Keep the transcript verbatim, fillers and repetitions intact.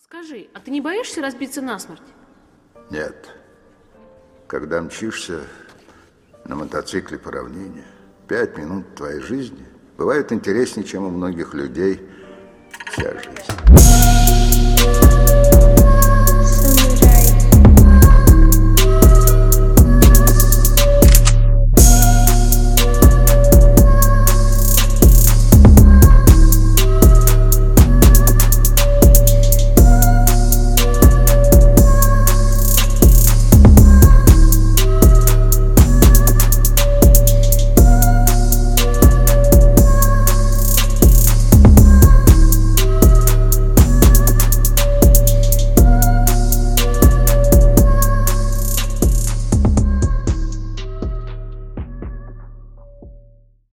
Скажи, а ты не боишься разбиться насмерть? Нет. Когда мчишься на мотоцикле по равнине, пять минут твоей жизни бывает интереснее, чем у многих людей вся жизнь.